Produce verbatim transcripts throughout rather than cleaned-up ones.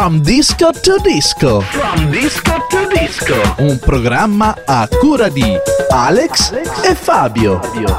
From Disco to Disco. From Disco to Disco. Un programma a cura di Alex e Fabio.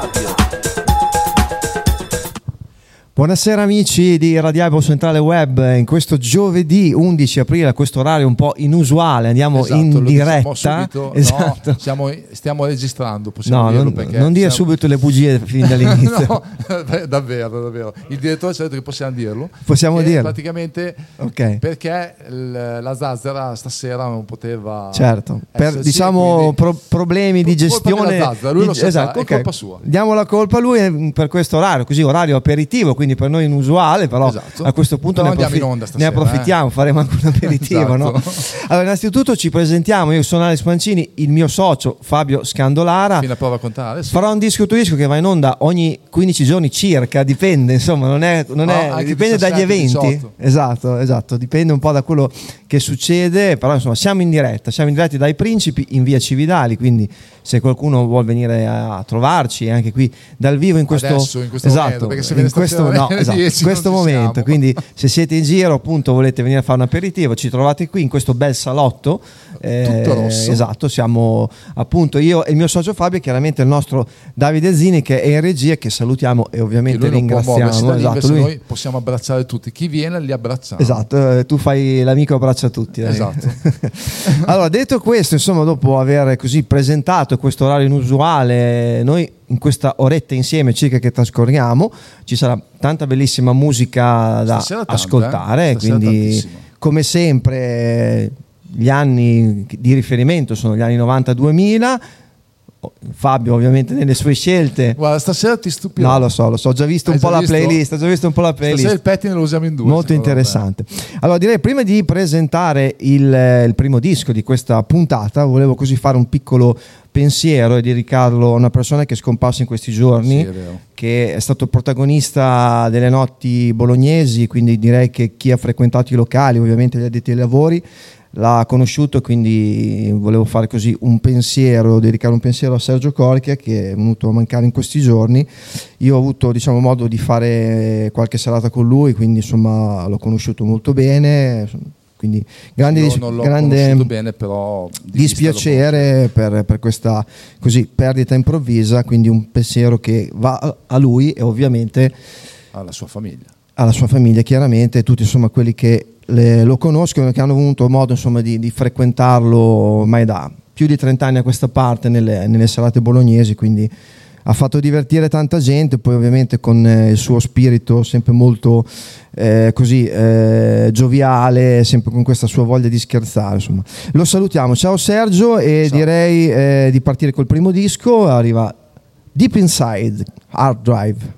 Buonasera amici di Radiabo Centrale Web, in questo giovedì undici aprile, a questo orario un po' inusuale, andiamo esatto, in lo diretta. Subito, esatto. No, siamo, stiamo registrando, possiamo no, dirlo non, perché non dire siamo... subito le bugie fin dall'inizio. No, davvero, davvero. Il direttore ci ha detto che possiamo dirlo. Possiamo dirlo. Praticamente okay. Perché l- la Zazzera stasera non poteva. Certo, per esserci, diciamo quindi... pro- problemi di gestione. Zazzera, lui di... lo sa, esatto, è okay. colpa sua. Diamo la colpa a lui per questo orario, così orario aperitivo, quindi per noi inusuale, però esatto. a questo punto ne, approfi- stasera, ne approfittiamo, eh. faremo anche un aperitivo. Esatto. No? Allora, innanzitutto ci presentiamo, io sono Alex Mancini, il mio socio Fabio Scandolara. Fino a prova contraria, sì. Farò un disco to disco che va in onda ogni quindici giorni circa, dipende, insomma, non è, non è no, dipende diciassette, dagli eventi. diciotto. Esatto, esatto, dipende un po' da quello che succede, però insomma siamo in diretta, siamo in diretta dai Principi in via Cividali, quindi se qualcuno vuol venire a trovarci anche qui dal vivo in questo, Adesso, in questo esatto, momento, perché se in questo, no, esatto, in questo momento, quindi se siete in giro appunto volete venire a fare un aperitivo, ci trovate qui in questo bel salotto, eh, tutto rosso. Esatto, siamo appunto io e il mio socio Fabio, chiaramente il nostro Davide Zini che è in regia, che salutiamo e ovviamente ringraziamo. Esatto, lui... noi possiamo abbracciare tutti, chi viene li abbracciamo. Esatto, eh, tu fai l'amico abbraccia tutti. Dai. Esatto. Allora, detto questo, insomma, dopo aver così presentato questo orario inusuale, noi in questa oretta insieme circa che trascorriamo ci sarà tanta bellissima musica da Stasera ascoltare, tanta, eh? quindi tantissimo. Come sempre gli anni di riferimento sono gli anni novanta duemila. Fabio ovviamente nelle sue scelte. Guarda, stasera ti stupirò. No, lo so, lo so, ho già visto Hai un po' già la visto? playlist, ho già visto un po' la playlist. Stasera il pettine lo usiamo in due. Molto interessante. Me. Allora, direi prima di presentare il, il primo disco di questa puntata, volevo così fare un piccolo pensiero e dedicarlo a una persona che è scomparsa in questi giorni, sì, è vero. Che è stato protagonista delle notti bolognesi, quindi direi che chi ha frequentato i locali, ovviamente gli addetti ai lavori, l'ha conosciuto, quindi volevo fare così un pensiero, dedicare un pensiero a Sergio Corchia, che è venuto a mancare in questi giorni. Io ho avuto diciamo modo di fare qualche serata con lui, quindi insomma l'ho conosciuto molto bene, quindi grande, Io dis- non l'ho grande conosciuto bene, però di dispiacere per, per questa così perdita improvvisa, quindi un pensiero che va a lui e ovviamente alla sua famiglia, alla sua famiglia chiaramente, tutti insomma quelli che Le, lo conoscono, che hanno avuto modo insomma di, di frequentarlo ormai da più di trenta anni a questa parte nelle, nelle serate bolognesi, quindi ha fatto divertire tanta gente, poi ovviamente con eh, il suo spirito sempre molto eh, così eh, gioviale, sempre con questa sua voglia di scherzare, insomma. Lo salutiamo, ciao Sergio, e ciao. Direi eh, di partire col primo disco. Arriva Deep Inside, Hard Drive.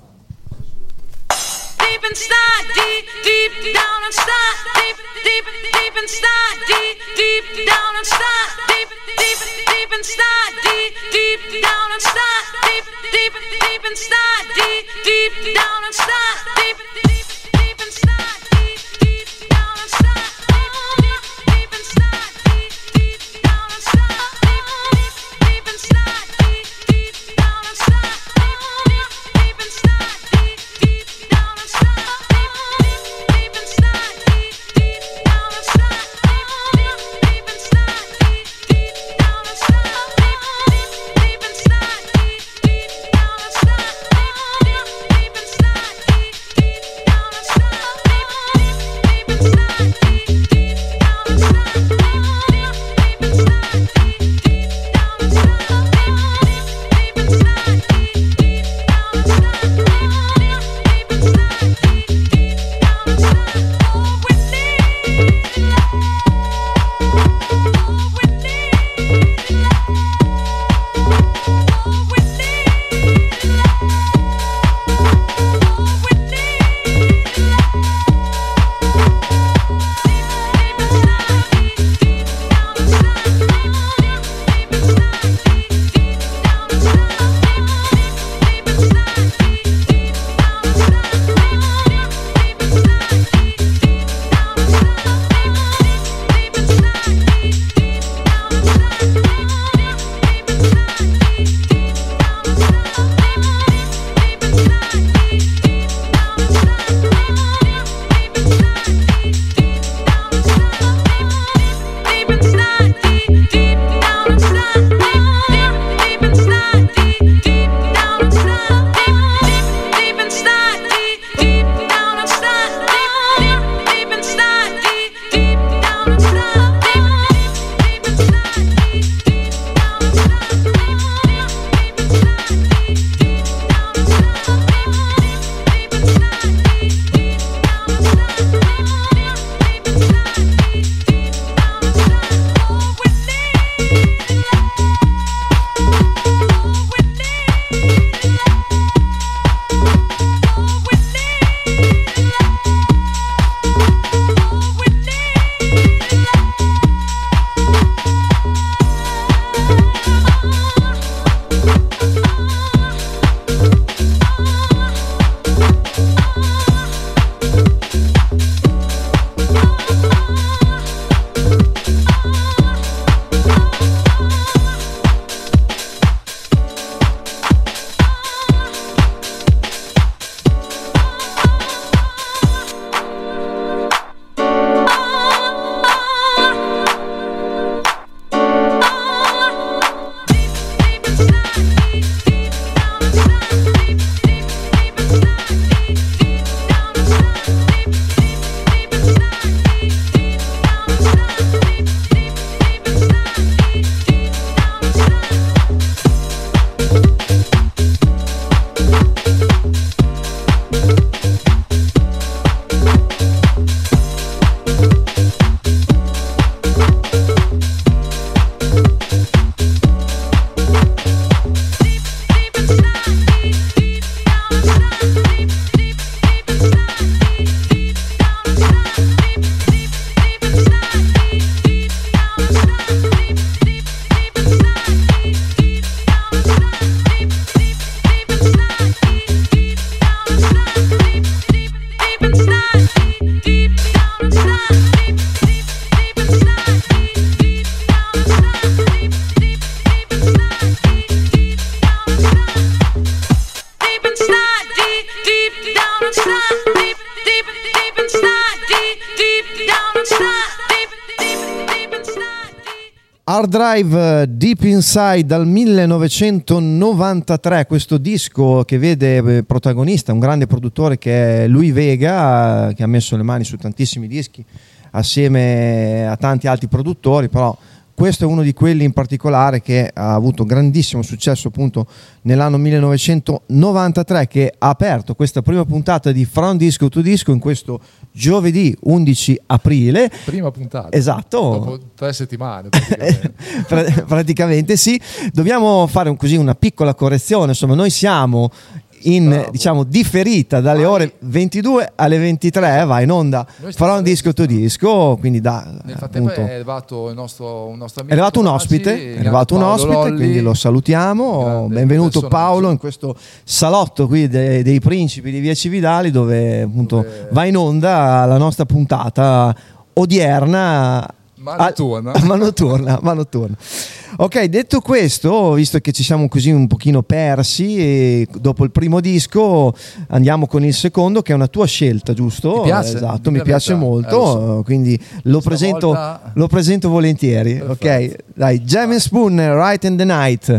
Inside, deep, deep down inside, deep, deep, deep inside, deep, deep down inside, deep, deep, deep inside, deep, deep down inside, deep, deep, deep inside, deep, deep down inside, deep, deep, deep inside, deep, deep down inside, deep, deep inside, deep, deep down inside, deep, deep inside, deep, deep down inside, deep, deep inside, deep, deep down inside. Deep inside, Hard Drive, Deep Inside dal millenovecentonovantatré, questo disco che vede protagonista un grande produttore che è Louie Vega, che ha messo le mani su tantissimi dischi assieme a tanti altri produttori, però questo è uno di quelli in particolare che ha avuto grandissimo successo appunto nell'anno millenovecentonovantatré, che ha aperto questa prima puntata di From Disco to Disco in questo giovedì undici aprile. Prima puntata. Esatto. Dopo tre settimane. Praticamente. Pr- praticamente sì. Dobbiamo fare un, così una piccola correzione. Insomma, noi siamo in Bravo. diciamo differita dalle vai. ore ventidue alle ventitré, va in onda From Disco to Disco, quindi da nel frattempo appunto, è arrivato il nostro, un nostro amico, è arrivato un ospite, è arrivato un ospite Lolli, quindi lo salutiamo, benvenuto Paolo in questo salotto qui dei, dei principi di Via Cividali, dove appunto dove... va in onda la nostra puntata odierna. Ma notturna. Ah, ma notturna, ma notturna. Ok, detto questo, visto che ci siamo così un pochino persi e dopo il primo disco andiamo con il secondo, che è una tua scelta, giusto? Mi piace, esatto, mi piace molto, eh, lo so. Quindi lo presento, volta... lo presento volentieri. Perfetto. Ok, dai, Jam and Spoon, Right in the Night.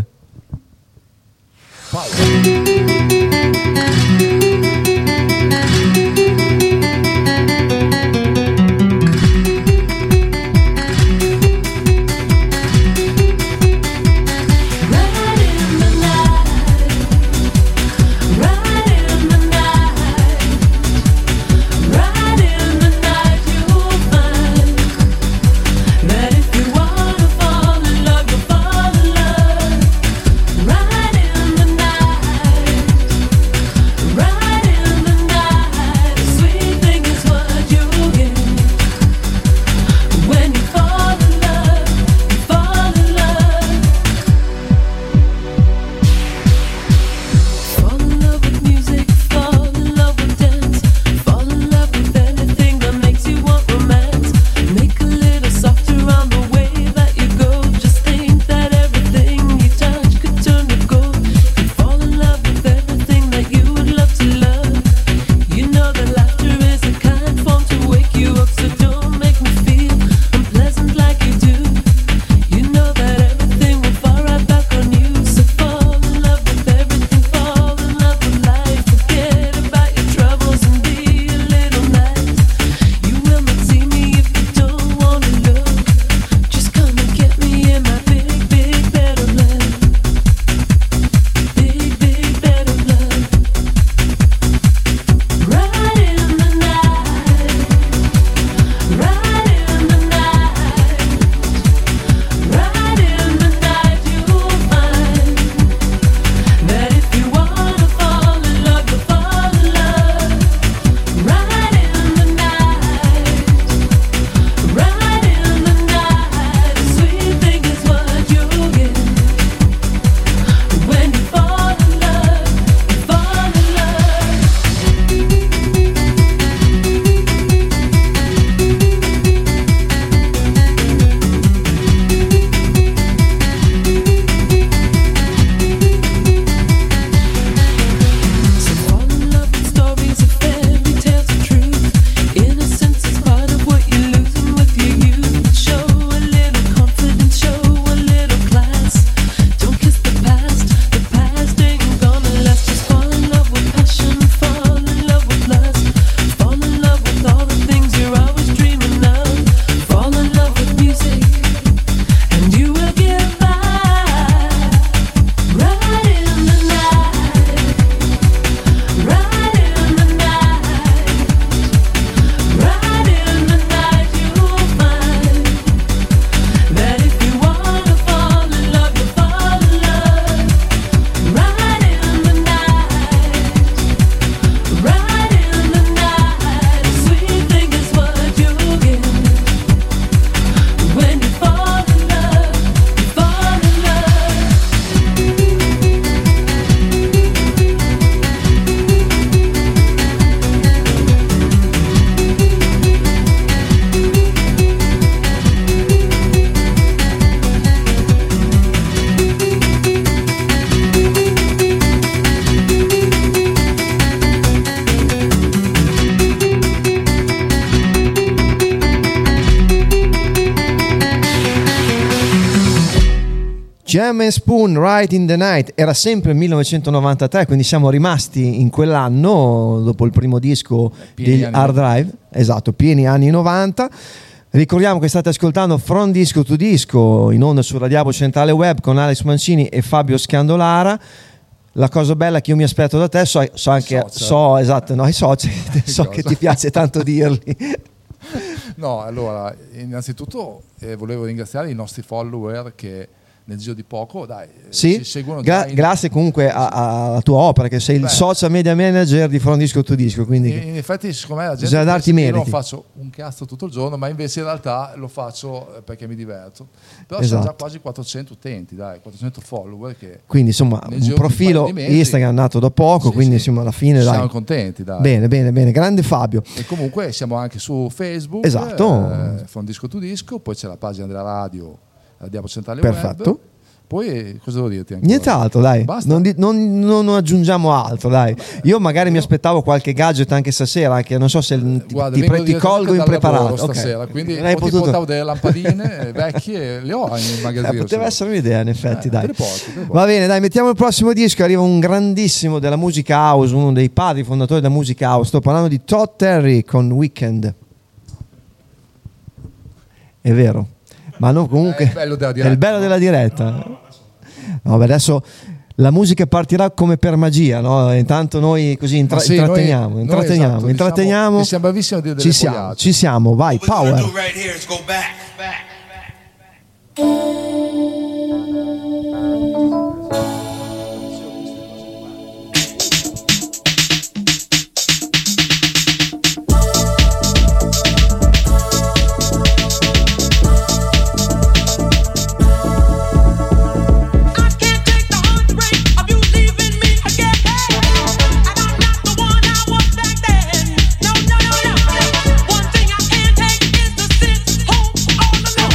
Paolo. Right in the night. Jam and Spoon, Right in the Night, era sempre il millenovecentonovantatré, quindi siamo rimasti in quell'anno, dopo il primo disco Pieni degli anni Hard Drive, esatto, pieni anni novanta. Ricordiamo che state ascoltando From Disco to Disco in onda su Radio Centrale Web con Alex Mancini e Fabio Scandolara. La cosa bella che io mi aspetto da te, so, so anche, Social. so, esatto, no, i social, so che ti piace tanto dirli. No, allora, innanzitutto eh, volevo ringraziare i nostri follower che nel giro di poco, dai, Sì, ci seguono Gra- già in, grazie comunque a- a- alla tua opera, che sei il Beh. social media manager di From Disco to Disco, quindi in, in effetti secondo me la gente bisogna darti pensa che io non meriti. faccio un cazzo tutto il giorno, ma invece in realtà lo faccio eh, perché mi diverto. Però Esatto. siamo già quasi quattrocento utenti, dai, quattrocento follower che quindi insomma nel un giro di un profilo paio di mesi- Instagram nato da poco, Sì, quindi sì. insomma alla fine siamo dai. contenti, dai. Bene, bene, bene, grande Fabio. E comunque siamo anche su Facebook, Esatto. eh, From Disco to Disco, poi c'è la pagina della radio, Radio Centrale Perfetto. Web. Poi eh, cosa devo dirti ancora? Nient'altro, dai, Basta? non, di- non- non aggiungiamo altro, dai. Io magari mi aspettavo qualche gadget anche stasera, anche non so se ti, Guarda, ti, vengo pre- ti direttamente colgo dal impreparato. lavoro Ok. stasera, quindi Non hai o ti potuto- portavo delle lampadine vecchie, le ho in Eh, magazzino. poteva se essere un'idea, in effetti, Eh, dai. te le porto, te le porto. Va bene, dai, mettiamo il prossimo disco. Arriva un grandissimo della musica house, uno dei padri fondatori della musica house. Sto parlando di Todd Terry con Weekend. È vero, ma no, comunque È il bello della è diretta, il bello no? della diretta. Vabbè, adesso la musica partirà come per magia, no? Intanto noi così intra- Ma sì, intratteniamo, noi- intratteniamo, noi, esatto, intratteniamo. diciamo- siamo bravissimi a dire ci delle siamo, boiate. ci siamo, vai, What we're gonna power. do right here is go back, back, I can't take the heartbreak of you leaving me again. And I'm not the one I was back then. No, no, no, no. One thing I can't take is to sit home all alone.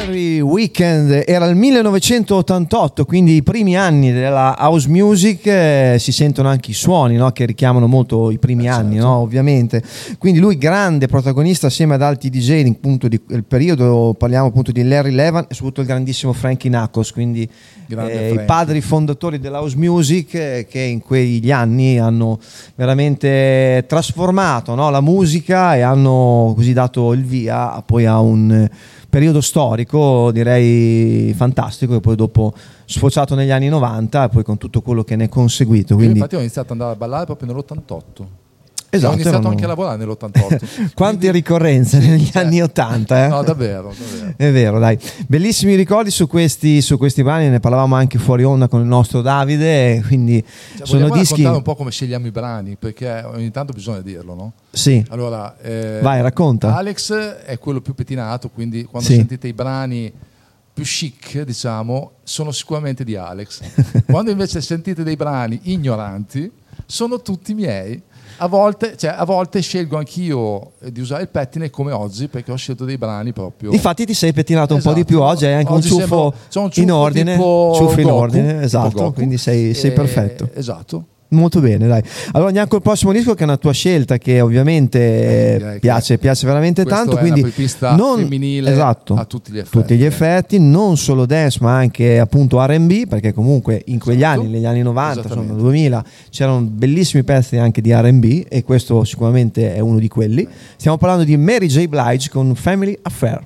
Every Weekend era il millenovecentottantotto, quindi i primi anni della house music, eh, si sentono anche i suoni, no? Che richiamano molto i primi eh, anni, certo. No? Ovviamente. Quindi lui grande protagonista assieme ad altri D J appunto di quel periodo, parliamo appunto di Larry Levan e soprattutto il grandissimo Frankie Knuckles, quindi eh, i padri fondatori della house music, eh, che in quegli anni hanno veramente trasformato, no? La musica e hanno così dato il via poi a un periodo storico direi fantastico, e poi dopo sfociato negli anni novanta e poi con tutto quello che ne è conseguito. Quindi... Io infatti ho iniziato ad andare a ballare proprio nell'ottantotto. Esatto, ho iniziato erano... anche a lavorare nell'ottantotto. Quante Quindi... ricorrenze sì, negli cioè... anni ottanta, eh? No, davvero, davvero. È vero, dai. Bellissimi ricordi su questi, su questi brani, ne parlavamo anche fuori onda con il nostro Davide, quindi cioè, sono dischi... raccontare un po' come scegliamo i brani, perché ogni tanto bisogna dirlo, no? Sì. Allora, eh, vai, racconta. Alex è quello più pettinato, quindi quando sì. sentite i brani più chic, diciamo, sono sicuramente di Alex. Quando invece sentite dei brani ignoranti, sono tutti miei. A volte, cioè, a volte scelgo anch'io di usare il pettine come oggi, perché ho scelto dei brani proprio. Infatti ti sei pettinato esatto. un po' di più oggi, hai anche oggi un ciuffo, sembra, un ciuffo in ordine, ciuffo in ordine, esatto, Goku. Quindi sei, sei e, perfetto. Esatto. Molto bene, dai. Allora andiamo col prossimo disco, che è una tua scelta che ovviamente eh, piace, piace veramente tanto. È quindi una pista non femminile, esatto, a tutti gli effetti. Tutti gli effetti, non solo dance ma anche appunto R and B, perché comunque in quegli esatto. anni, negli anni novanta, insomma duemila, c'erano bellissimi pezzi anche di R and B e questo sicuramente è uno di quelli. Stiamo parlando di Mary J. Blige con Family Affair.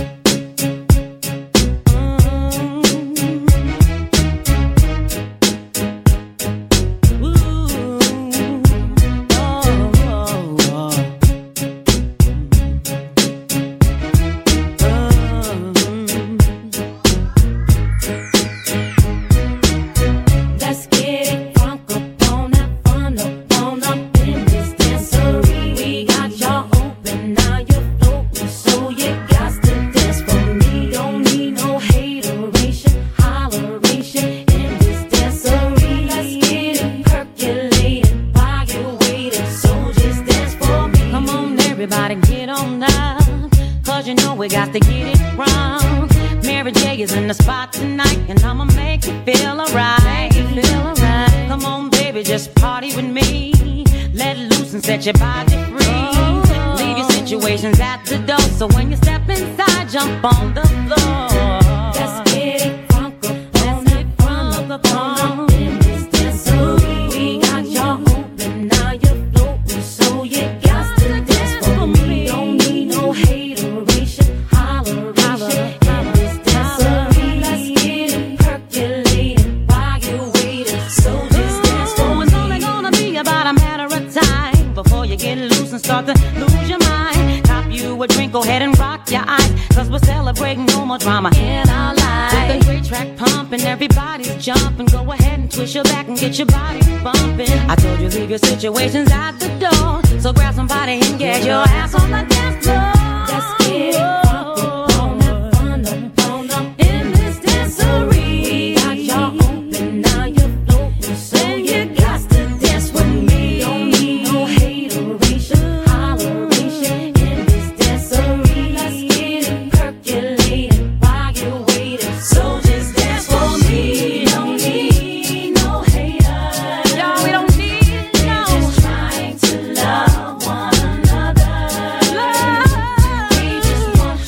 Set your body free. Oh. Leave your situations at the door. So when you step inside, jump on the floor. Let's get it crunk up on it, crunk up on in this dancery. We got y'all open, now you're floating, so you got to dance for me. Don't need no hateration, holleration in this dancery. Let's get it percolated while you're waiting. So just dance for me. It's only gonna be about a matter of time before you get loose and start to lose your mind. Cop you a drink, go ahead and rock your eyes, cause we're celebrating no more drama in our lives. With a great track pumping, everybody's jumping. Go ahead and twist your back and get your body bumping. I told you leave your situations at the door, so grab somebody and get your ass on the dance floor. Let's get it pumping, on up, on up, on up in this dancery. Got y'all open, now you're floating, so you got to dance with me. Don't need no hateration, holleration in this dancery. Let's get it percolated while you're waiting. So just dance for me. Don't need no haters. Y'all, we don't need no. We're just trying to love one another. Love. We just want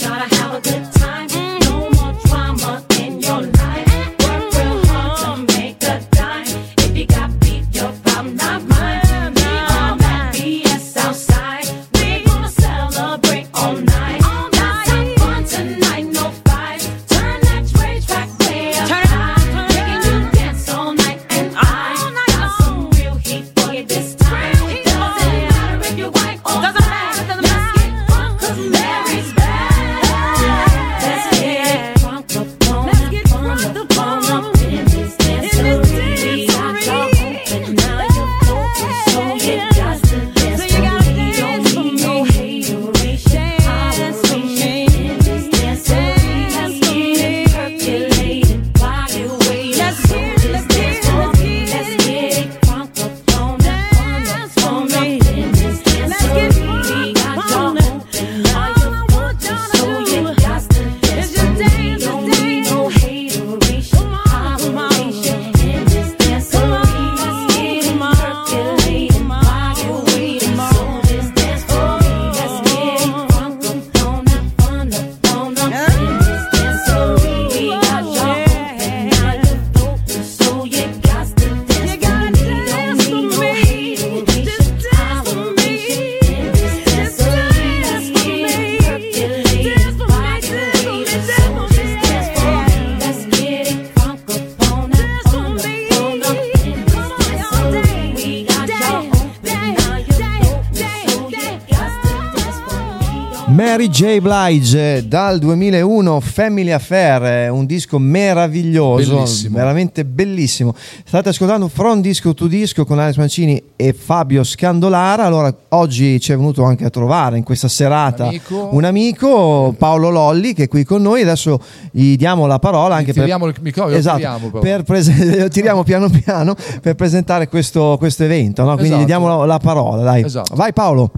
Mary J. Blige dal duemilauno, Family Affair, un disco meraviglioso, bellissimo. veramente bellissimo. State ascoltando From Disco to Disco con Alex Mancini e Fabio Scandolara. Allora, oggi ci è venuto anche a trovare in questa serata un amico, un amico Paolo Lolli, che è qui con noi. Adesso gli diamo la parola anche gli tiriamo per il microfono, esatto, tiriamo, però. per prese- lo tiriamo piano piano per presentare questo, questo evento, no? Quindi Esatto. gli diamo la, la parola, dai. Esatto. Vai Paolo.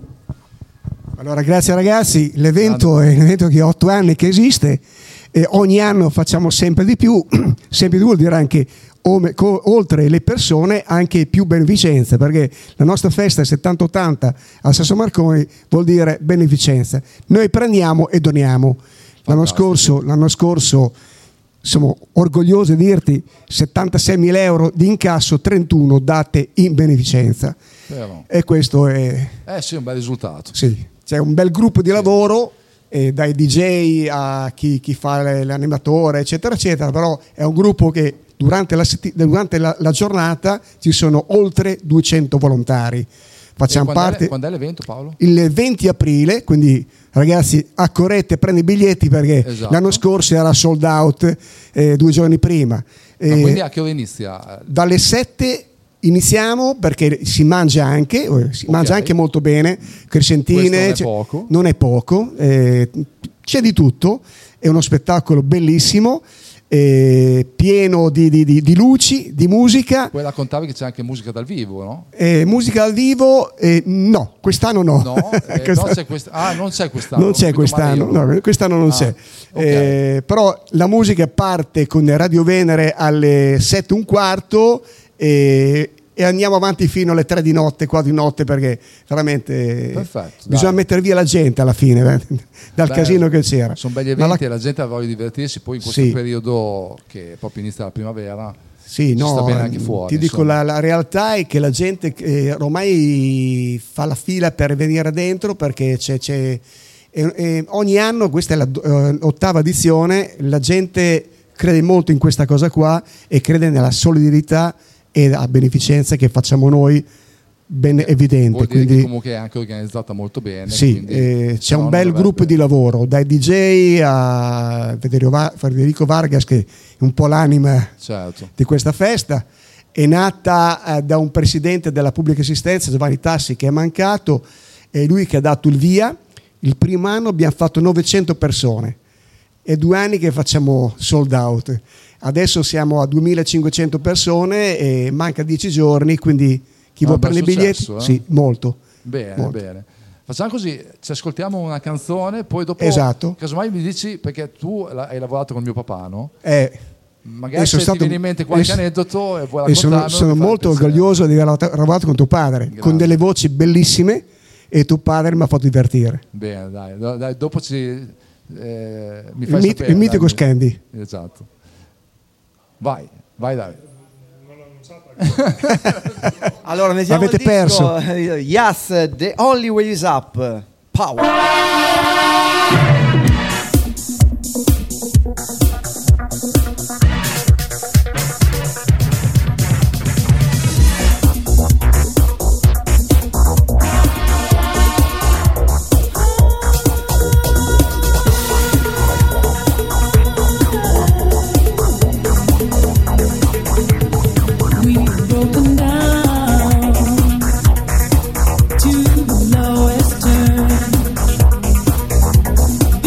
Allora, grazie ragazzi, l'evento è un evento che ha otto anni che esiste e ogni anno facciamo sempre di più, sempre di più vuol dire anche ome- co- oltre le persone anche più beneficenza, perché la nostra festa è settanta ottanta a Sasso Marconi, vuol dire beneficenza. Noi prendiamo e doniamo. L'anno scorso, l'anno scorso siamo orgogliosi di dirti settantaseimila euro di incasso, trentuno date in beneficenza. Vero. E questo è... Eh sì, un bel risultato. Sì. C'è un bel gruppo di lavoro, eh, dai D J a chi, chi fa l'animatore, eccetera, eccetera, però è un gruppo che durante la, setti- durante la, la giornata ci sono oltre duecento volontari. Facciamo quando parte. È, quando è l'evento, Paolo? Il venti aprile, quindi ragazzi accorrete, prendi i biglietti perché Esatto. l'anno scorso era sold out eh, due giorni prima. Ma Eh, quindi a che ora inizia? dalle sette iniziamo perché si mangia anche, eh, si Ok. mangia anche molto bene, crescentine, Questo non è cioè, poco. non è poco, eh, c'è di tutto, è uno spettacolo bellissimo, eh, pieno di, di- di- di luci, di musica. Poi raccontavi che c'è anche musica dal vivo, no? Eh, musica dal vivo, eh, no, quest'anno no. No, eh, Quest'anno- non c'è quest- ah, non c'è quest'anno. non c'è ho capito male quest'anno, io. no, quest'anno non Ah, c'è. ok. Eh, però la musica parte con Radio Venere alle sette e un quarto e, e andiamo avanti fino alle tre di notte, qua di notte, perché veramente Perfetto, bisogna dai. mettere via la gente alla fine, eh, dal Beh, casino che c'era. Sono belli Ma eventi la- e la gente ha voglia di divertirsi, poi in questo Sì. periodo che proprio inizia la primavera Sì, ci no, sta bene anche fuori. ti dico, insomma. la, la realtà è che la gente eh, ormai fa la fila per venire dentro perché c'è, c'è e- e ogni anno, questa è l'ottava edizione, la gente crede molto in questa cosa qua e crede nella solidarietà e la beneficenza che facciamo noi, ben evidente. Vuol dire Quindi, che comunque è anche organizzata molto bene. sì, quindi, eh, se c'è no un non bel dovrebbe- gruppo di lavoro, dai D J a Federico Va- Federico Vargas, che è un po' l'anima Certo. di questa festa. È nata eh, da un presidente della pubblica assistenza, Giovanni Tassi, che è mancato, è lui che ha dato il via. Il primo anno abbiamo fatto novecento persone, è due anni che facciamo sold out. Adesso siamo a duemilacinquecento persone e manca dieci giorni, quindi chi Ah, vuole bel prendere i biglietti, successo, eh? sì, molto. Bene, Molto. bene. Facciamo così, ci ascoltiamo una canzone, poi dopo Esatto. casomai mi dici, perché tu la- hai lavorato con mio papà, no? Eh, Magari E se sono ti stato- viene in mente qualche e so- aneddoto e vuoi e sono, raccontarlo, sono mi fa molto piacere. orgoglioso di aver lavorato con tuo padre, Grazie. con delle voci bellissime, e tuo padre mi ha fatto divertire. Bene, dai, do- dai, dopo ci, eh, mi Il, fai mit- sapere. il mitico dai. Scandi. Esatto. Vai, vai dai. Allora, mettiamo Avete il disco. perso. Yes, The Only Way Is Up. Power. We've broken down to the lowest turn.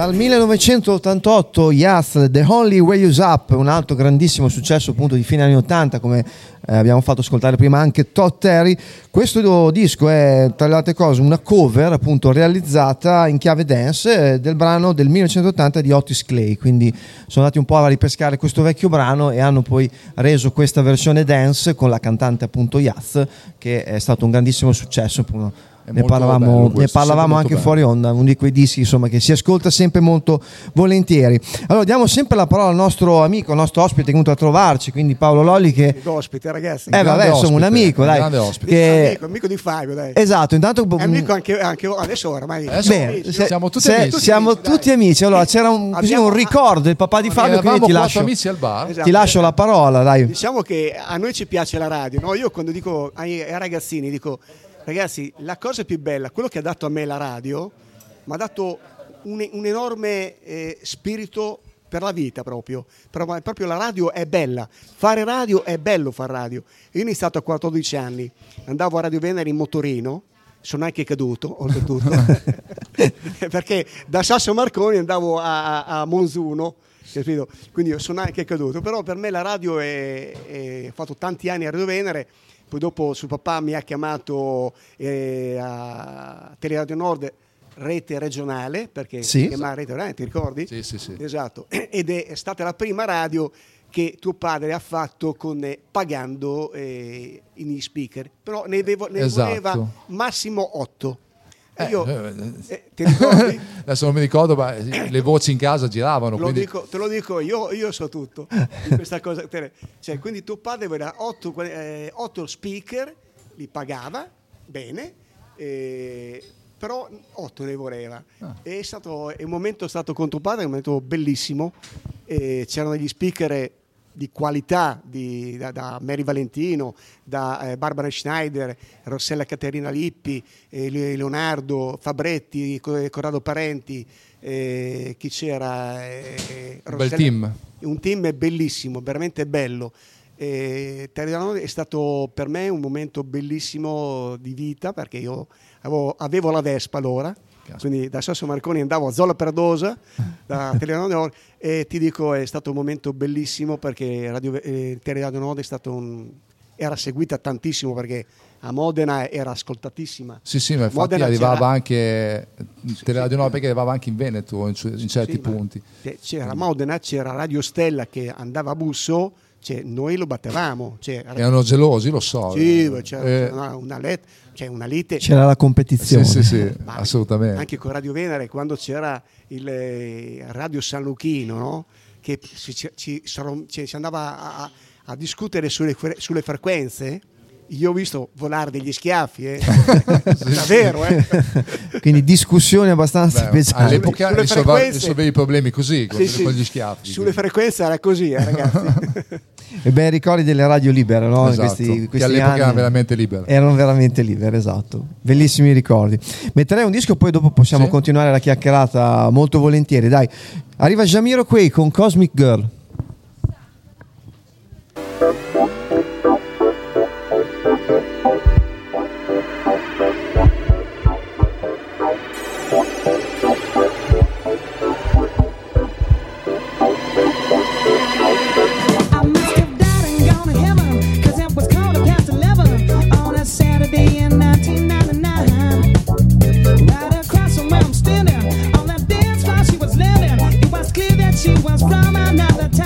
Dal millenovecentottantotto Yaz, The Only Way Is Up, un altro grandissimo successo appunto di fine anni ottanta, come eh, abbiamo fatto ascoltare prima anche Todd Terry. Questo disco è, tra le altre cose, una cover appunto realizzata in chiave dance eh, del brano del millenovecentottanta di Otis Clay, quindi sono andati un po' a ripescare questo vecchio brano e hanno poi reso questa versione dance con la cantante appunto Yaz, che è stato un grandissimo successo appunto. Ne parlavamo, ne parlavamo anche fuori onda, uno di quei dischi insomma che si ascolta sempre molto volentieri. Allora diamo sempre la parola al nostro amico, al nostro ospite che è venuto a trovarci, quindi Paolo Lolli, che ospite, ragazzi. Eh vabbè, insomma, un amico, dai. Che... Amico, amico di Fabio, dai. Esatto, intanto è amico anche, anche adesso ormai. Adesso bene, se, se, siamo tutti se, amici. Siamo tutti tutti amici. Allora c'era un, così, un ricordo del papà di Fabio, quindi ti lascio, amici al bar. Esatto. Ti lascio la parola, dai. Diciamo che a noi ci piace la radio, no? Io quando dico ai, ai ragazzini dico: ragazzi, la cosa più bella, quello che ha dato a me la radio, mi ha dato un, un enorme eh, spirito per la vita proprio. Però, proprio la radio è bella, fare radio è bello fare radio. Io ho iniziato a quattordici anni, andavo a Radio Venere in motorino, sono anche caduto, oltretutto, perché da Sasso Marconi andavo a, a, a Monzuno, capito? Quindi io sono anche caduto, però per me la radio è, è, ho fatto tanti anni a Radio Venere. Poi dopo suo papà mi ha chiamato eh, a Teleradio Nord rete regionale, perché sì. si chiama rete regionale, ti ricordi? Sì, sì, sì. Esatto, ed è stata la prima radio che tuo padre ha fatto con, eh, pagando eh, gli speaker, però ne, avevo, ne esatto. voleva massimo otto. Eh, io, eh, eh, ti ricordi? Adesso non mi ricordo, ma le voci in casa giravano. Lo Quindi... dico, te lo dico io, io so tutto di questa cosa. Cioè, quindi tuo padre aveva otto, eh, otto speaker, li pagava bene, eh, però otto ne voleva. Ah. È stato è un momento è stato con tuo padre, un momento bellissimo. Eh, c'erano degli speaker di qualità di, da, da Mary Valentino, da eh, Barbara Schneider, Rossella Caterina Lippi, eh, Leonardo Fabretti, Corrado Parenti, eh, chi c'era? Eh, un bel team. Un team bellissimo, veramente bello. Eh, è stato per me un momento bellissimo di vita, perché io avevo, avevo la Vespa allora, quindi da Sasso Marconi andavo a Zola Perdosa da Teleradio Nord, e ti dico è stato un momento bellissimo, perché Radio, eh, Teleradio Nord è stato un, era seguita tantissimo, perché a Modena era ascoltatissima. Sì, sì, ma infatti Modena arrivava c'era... anche Teleradio Nord, perché arrivava anche in Veneto in, in certi sì, punti. C'era Modena, c'era Radio Stella che andava a Busso, cioè, noi lo battevamo. Cioè, erano gelosi, lo so. Sì, c'era eh. una, una, let, cioè una lite. C'era la competizione. Sì, sì, sì, assolutamente. Anche con Radio Venere, quando c'era il eh, Radio San Luchino, no? Che ci, ci, ci, ci andava a, a discutere sulle, sulle frequenze. Io ho visto volare degli schiaffi, eh. Davvero, eh. Quindi discussioni abbastanza Beh, pesanti. all'epoca risolvevi frequenze... i problemi così, con, sì, con gli schiaffi. Sulle frequenze era così, eh, ragazzi. E bei ricordi delle radio libere, no? Esatto. Questi, questi che all'epoca anni erano veramente libere. Erano veramente libere, esatto. Bellissimi ricordi. Metterei un disco, poi dopo possiamo sì? continuare la chiacchierata molto volentieri. Dai, arriva Jamiroquai con Cosmic Girl. She was from another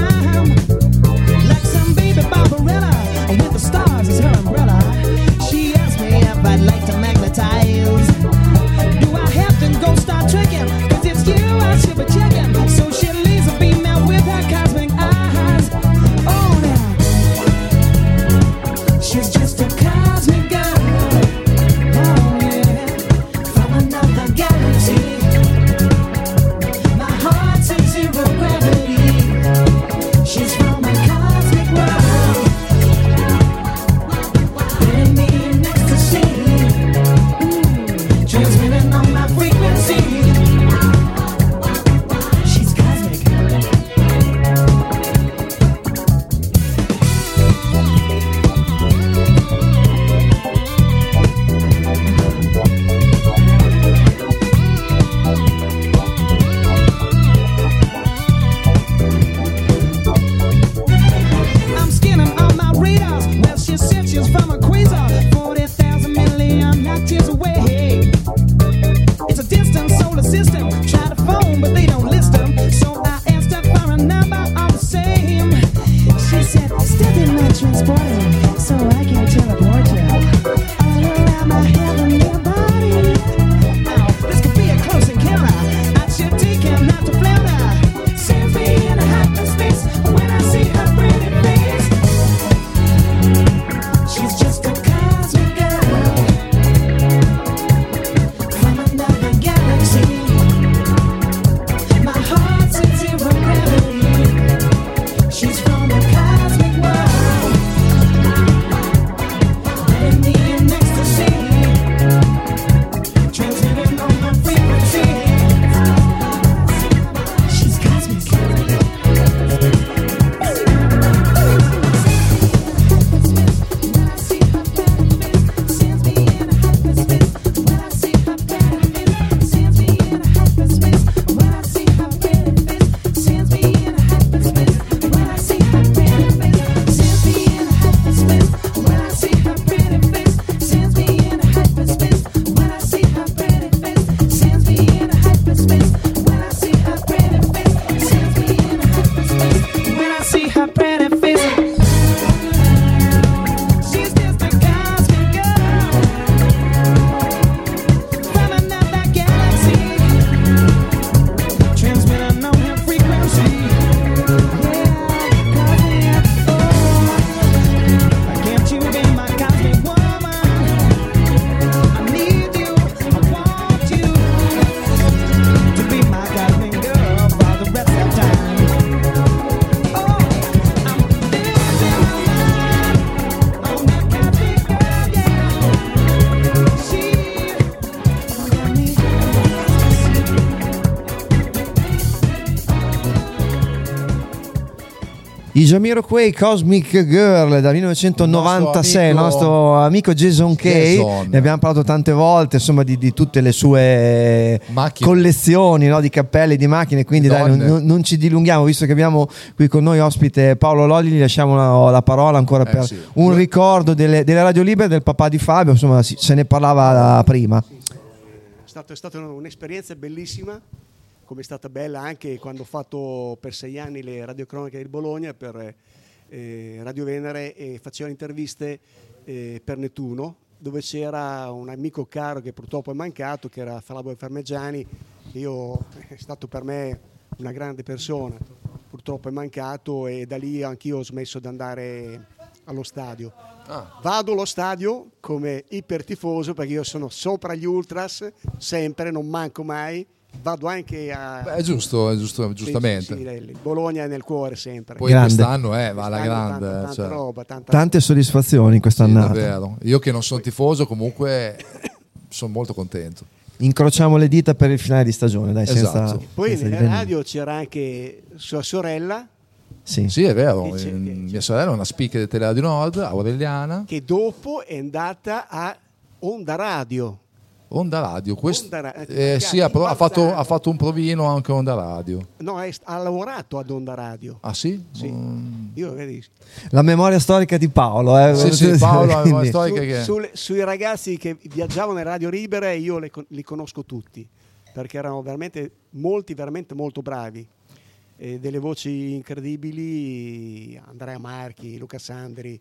I Jamiroquai Cosmic Girl dal millenovecentonovantasei, il nostro amico, amico Jason Kay, Jason. ne abbiamo parlato tante volte, insomma, di, di tutte le sue Macchine. collezioni, no, di cappelli, di macchine, quindi dai, non, non- non ci dilunghiamo, visto che abbiamo qui con noi ospite Paolo Lolli, gli lasciamo la, la parola ancora Eh, per sì. un ricordo delle, delle radio libere del papà di Fabio, insomma, si- se ne parlava prima. È stata, è stata un'esperienza bellissima, come è stata bella anche quando ho fatto per sei anni le radiocronache del Bologna per eh, Radio Venere e facevo interviste eh, per Nettuno, dove c'era un amico caro che purtroppo è mancato, che era Fabio Farmegiani. Io, è stato per me una grande persona, purtroppo è mancato e da lì anch'io ho smesso di andare allo stadio. Vado allo stadio come ipertifoso perché io sono sopra gli ultras, sempre, non manco mai. Vado anche a... Beh, è giusto, è giusto, Sì, giustamente. sì, sì, il Bologna è nel cuore sempre. Poi Grande. quest'anno eh, va alla Quest'anno grande. tanta, tanta cioè. roba, tanta... Tante soddisfazioni in Sì, quest'annata. davvero. Io che non sono tifoso comunque sono molto contento. Incrociamo le dita per il finale di stagione, dai, senza, Esatto. Poi senza nella dire- radio c'era anche sua sorella Sì. Sì, è vero. Dice- Eh, dice- Mia sorella è una speaker di Teleradio Nord, Aureliana. che dopo è andata a Onda Radio. Onda Radio. Quest- Onda Ra- eh, sì, ha, pro- ha fatto, ha fatto un provino anche a Onda Radio. No, è- ha lavorato ad Onda Radio. Ah sì? Sì. Mm. Io vedi, La memoria storica di Paolo. Eh. Sì, sì, Paolo ha una Quindi- storia su- che... sulle- sui ragazzi che viaggiavano in radio libere io le con- li conosco tutti perché erano veramente molti, veramente molto bravi. E delle voci incredibili, Andrea Marchi, Luca Sandri,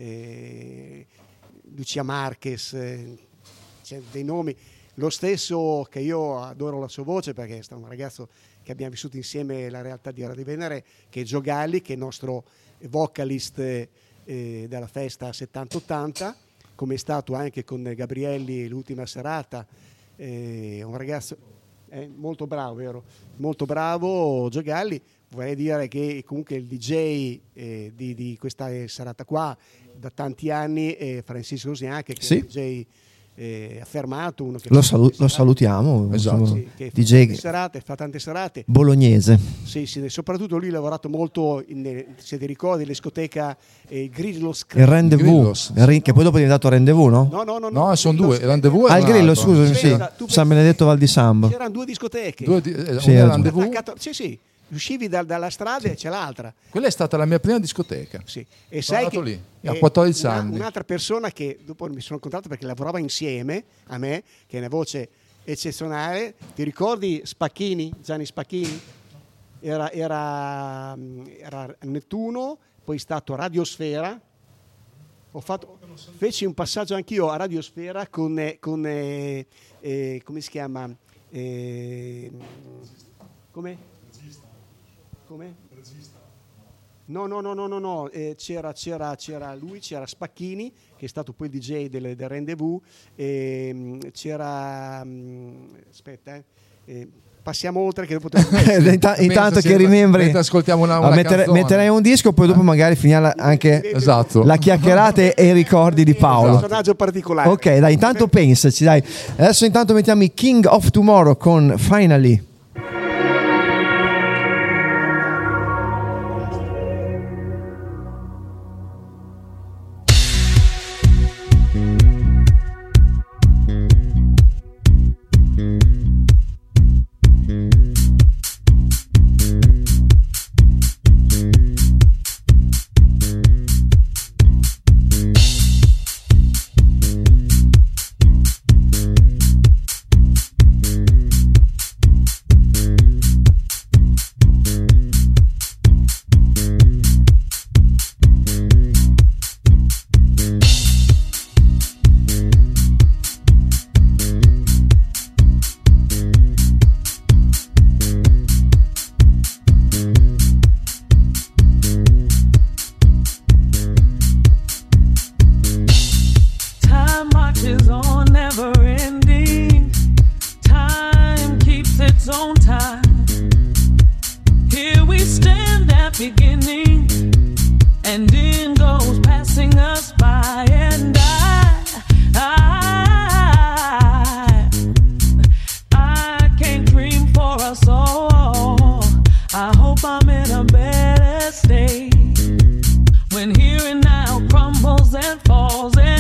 eh, Lucia Marquez, eh, c'è dei nomi. Lo stesso che io adoro la sua voce perché è stato un ragazzo che abbiamo vissuto insieme la realtà di Radio Venere, che è Gio Galli, che è il nostro vocalist eh, della festa settanta ottanta, come è stato anche con Gabrielli l'ultima serata. Eh, un ragazzo eh, molto bravo, vero? Molto bravo Gio Galli. Vorrei dire che comunque il D J eh, di, di questa serata qua da tanti anni è Francisco Sianche, che Sì. è un D J eh, affermato, uno che Lo, fa salu- tante lo serate. salutiamo, Esatto. insomma, Sì, che fa D J tante serate, fa tante serate. bolognese. Sì, sì, soprattutto lui ha lavorato molto, in, se ti ricordi, l'iscoteca eh, Grillo Il Scra- rendezvous, Grillos. il ri- che poi dopo è diventato rendezvous, no? No, no, no, No, sono Grillo due. Scra- Il rendezvous è Ah, il un Grillo, altro. scusami, sì. Pensa, tu San pensi- Benedetto Val di Sambro. C'erano due discoteche. Due di- eh, Sì, una hai era ragione. rendezvous. Attaccato- sì, sì, uscivi dal- dalla strada e c'è l'altra. Quella è stata la mia prima discoteca. Sì. E sai andato che lì, a eh, quattordici una- anni. Un'altra persona che dopo mi sono incontrato perché lavorava insieme a me, che è una voce eccezionale. Ti ricordi Spacchini, Gianni Spacchini? Era, era, era Nettuno, poi è stato Radiosfera. Ho fatto, feci un passaggio anch'io a Radiosfera con, eh, con eh, eh, come si chiama? Eh, come? Come? No, no, no, no, no, no. Eh, c'era, c'era, c'era lui, c'era Spacchini, che è stato poi il D J del, del Rendezvous, e, mh, c'era... mh, aspetta, eh, eh, passiamo oltre che dopo... Eh, inta- intanto Penso che sia- rimembri, mentre ascoltiamo una, ah, una mettere- canzone. metterei un disco, poi dopo magari finirà anche Esatto. la chiacchierata e i ricordi di Un Paolo. personaggio particolare. Ok, dai, intanto pensaci, dai. Adesso intanto mettiamo i King of Tomorrow con Finally.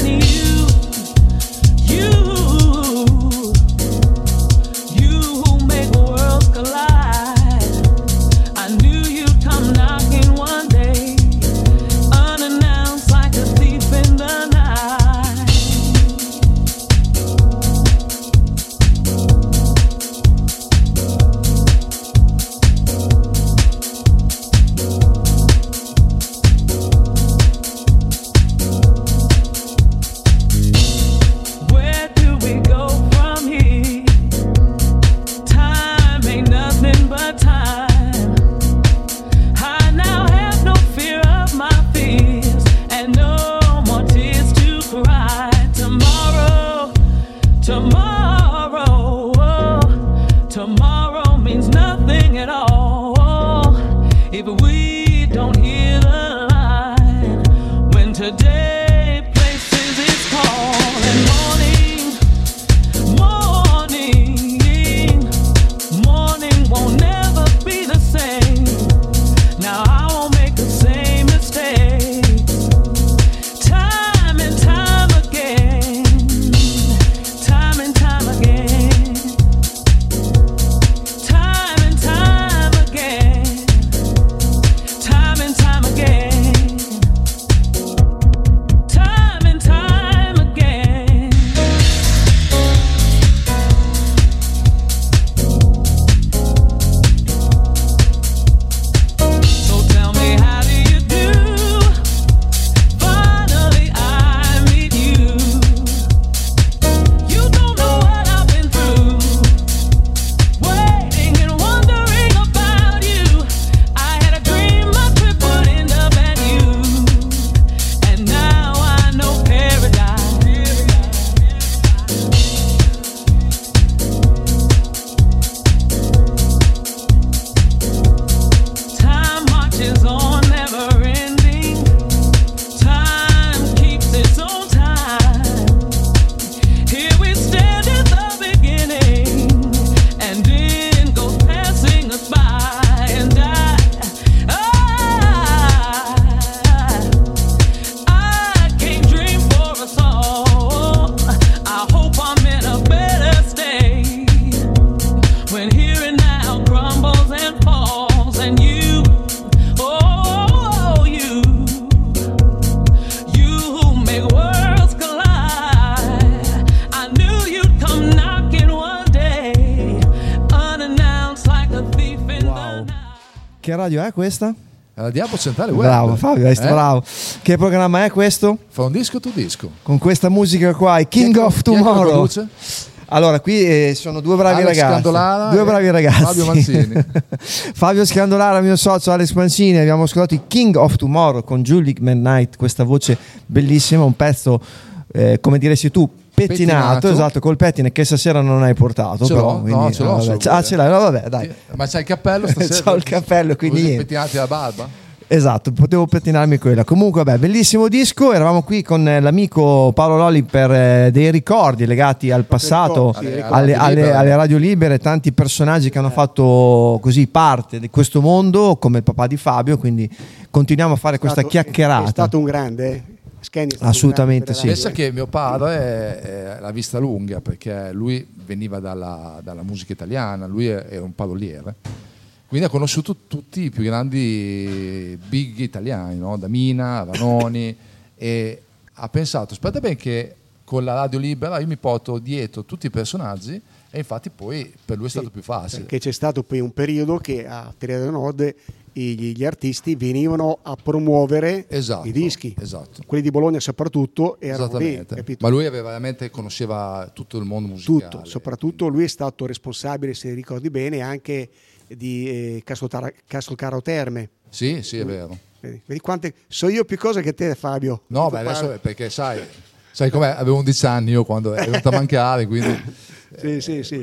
Che radio è questa? La Diabo Centrale Web. Bravo Fabio, hai eh? bravo. Che programma è questo? Fa un disco tu disco. Con questa musica qua, i King chi of chi Tomorrow. Allora, qui eh, sono due bravi Alex ragazzi. Scandolara Due bravi ragazzi. Fabio Manzini. Fabio Scandolara, mio socio, Alex Manzini. Abbiamo ascoltato i King of Tomorrow con Julie McKnight, questa voce bellissima, un pezzo, eh, come diresti tu, pettinato, pettinato, esatto, col pettine che stasera non hai portato. Ce però, l'ho, quindi, no, ce l'ho. Ah, vabbè, ah, ce l'hai, no, vabbè, dai. Ma c'hai il cappello stasera? C'ho il cappello, quindi niente. Pettinati la barba? Esatto, potevo pettinarmi quella. Comunque, vabbè, bellissimo disco. Eravamo qui con l'amico Paolo Lolli per eh, dei ricordi legati al passato, sì, alle, alle, alle radio libere, tanti personaggi che hanno fatto così parte di questo mondo, come il papà di Fabio. Quindi continuiamo a fare questa stato, chiacchierata. È stato un grande. Scani è stato assolutamente un grande sì. Pensa che mio padre l'ha vista lunga, perché lui veniva dalla, dalla musica italiana, lui era un paroliere, quindi ha conosciuto tutti i più grandi big italiani, no? Da Mina, Vanoni, e ha pensato, aspetta bene che con la radio libera io mi porto dietro tutti i personaggi, e infatti poi per lui è stato sì, più facile. Perché c'è stato poi un periodo che a Teleradio Nord gli, gli artisti venivano a promuovere esatto, i dischi, esatto. Quelli di Bologna soprattutto erano lì, capito? Ma lui aveva veramente, conosceva tutto il mondo musicale. Tutto, soprattutto lui è stato responsabile, se ricordi bene, anche di eh, Castle, Castle Caro Terme. Sì, sì, è vero. Vedi, vedi quante so io più cose che te, Fabio. No, beh, adesso perché sai, sai com'è? Avevo undici anni io quando è venuto a mancare, quindi sì, sì, sì.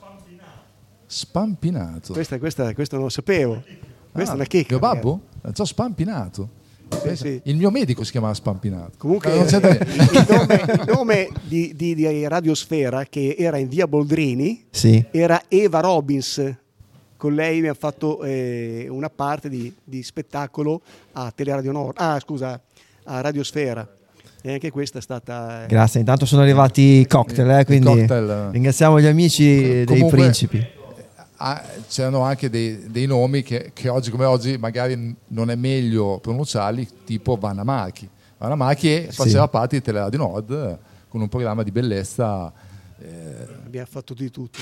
Spampinato. Questa, questa, questo non lo sapevo. Questa Ah, è una chicca. mio babbo? Ciò spampinato. Sì, sì. Il mio medico si chiamava Spampinato. Comunque non c'è da il nome, il nome di, di, di Radiosfera, che era in via Boldrini, sì. era Eva Robbins. Con lei mi ha fatto eh, una parte di, di spettacolo a Teleradio Nord. Ah, scusa, a Radiosfera. E anche questa è stata... Grazie, intanto sono arrivati i cocktail, eh, quindi cocktail. ringraziamo gli amici dei Comunque, principi. Ah, c'erano anche dei, dei nomi che, che oggi come oggi magari non è meglio pronunciarli, tipo Vanna Marchi. Vanna Marchi faceva Sì. parte di Teleradio Nord con un programma di bellezza. Eh, Abbiamo fatto di tutto.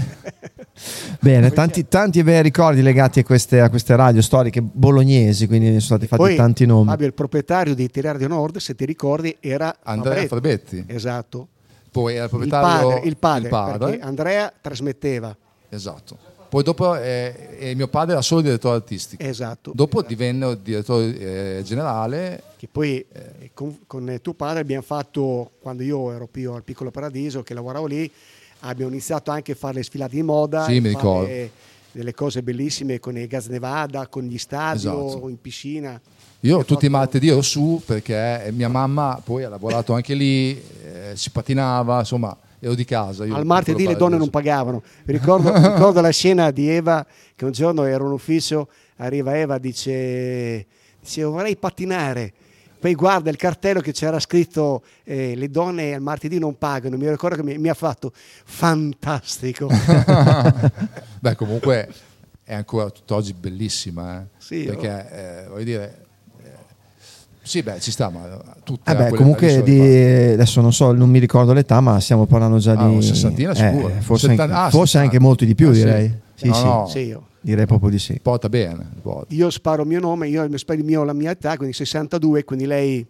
Bene, tanti, tanti bei ricordi legati a queste, a queste radio storiche bolognesi, quindi sono stati fatti Poi, tanti nomi. Fabio, il proprietario di Teleradio Nord, se ti ricordi, era Andrea Fabetti. Esatto. Poi era il Il proprietario padre, il padre, il padre. perché Andrea trasmetteva. Esatto. Poi dopo eh, eh, mio padre era solo direttore artistico. Esatto. Dopo divenne direttore eh, generale. Che poi eh, con, con tuo padre abbiamo fatto, quando io ero più al Piccolo Paradiso, che lavoravo lì, abbiamo iniziato anche a fare le sfilate di moda, Sì, mi fare ricordo. delle cose bellissime con i gas Nevada, con gli stadi Esatto. in piscina. Io Abbiamo tutti i fatto- martedì ero su perché mia mamma poi ha lavorato anche lì, eh, si patinava, insomma, ero di casa. Io Al martedì le donne non pagavano. Mi ricordo, mi ricordo la scena di Eva che un giorno ero in ufficio, arriva Eva, dice, dice vorrei patinare. Poi guarda il cartello che c'era scritto eh, le donne al martedì non pagano. Mi ricordo che mi, mi ha fatto fantastico. Beh, comunque è ancora tutt'oggi bellissima, eh? Sì, perché eh, voglio dire, eh, sì, beh, ci sta, ma tutte Eh beh, quelle comunque tradizioni di, adesso non so, non mi ricordo l'età, ma stiamo parlando già Ah, di un sessantina sicuro. forse, Settan- anche, ah, forse sessanta. anche molti di più, Ah, sì. direi. Sì, No, sì, no. Sì, io. direi proprio di sì. porta bene. porta. Io sparo il mio nome, io sparo il mio, la mia età, quindi sessantadue, quindi lei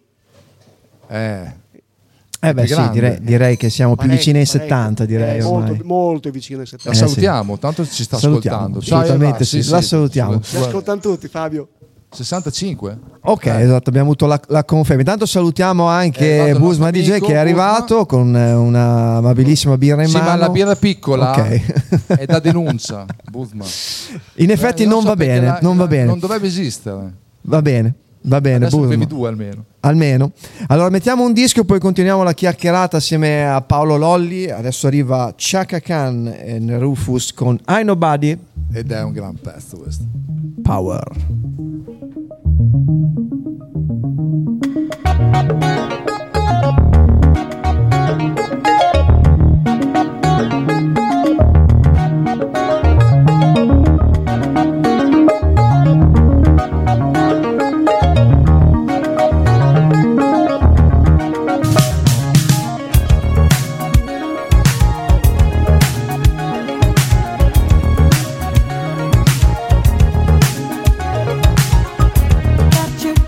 Eh, Eh beh, più sì, grande. direi, direi che siamo più parecchio, vicini ai parecchio. settanta, direi Eh, ormai. molto, molto vicino ai la settanta. Eh, salutiamo, tanto ci sta Salutiamo, ascoltando. Ciao, assolutamente Eva. sì, la salutiamo. Ci ascoltano tutti, Fabio. sessantacinque? Ok, Eh. esatto, abbiamo avuto la, la conferma. Intanto salutiamo È anche arrivato il Busma nostro D J amico, che è arrivato con eh, una amabilissima birra in Sì, mano. ma la birra piccola Ok. è da denuncia. Busma. In effetti Eh, non so va perché bene, la- non va la- bene. Non dovrebbe esistere. Va bene, va bene, Adesso ne Busma. bevi due almeno. Almeno. Allora mettiamo un disco e poi continuiamo la chiacchierata assieme a Paolo Lolli. Adesso arriva Chaka Khan e Rufus con I Nobody Ed è un gran pezzo questo. Power. Got you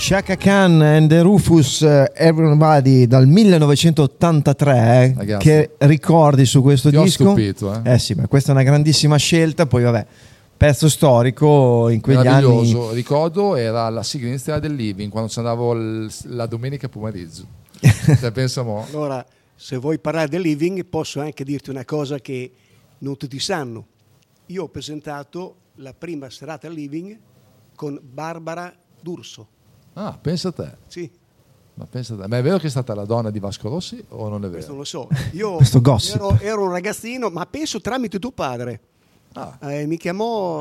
Chaka Khan and the Rufus uh, Everybody dal millenovecentottantatré, eh, Ragazzi, che ricordi su questo ti ho disco? stupito, eh. Eh sì, ma questa è una grandissima scelta, poi vabbè, pezzo storico in quegli Meraviglioso. anni. Ricordo era la sigla iniziale del Living quando ci andavo l- la domenica pomeriggio. Cioè, pensa mo'. Allora, se vuoi parlare del Living, posso anche dirti una cosa che non tutti sanno. Io ho presentato la prima serata al Living con Barbara D'Urso. Ah, pensa a te. Sì, Ma pensa a te. Ma è vero che è stata la donna di Vasco Rossi o non è questo vero? non lo so. Io Questo gossip. ero, ero un ragazzino, ma penso tramite tuo padre. Ah. Eh, mi chiamò...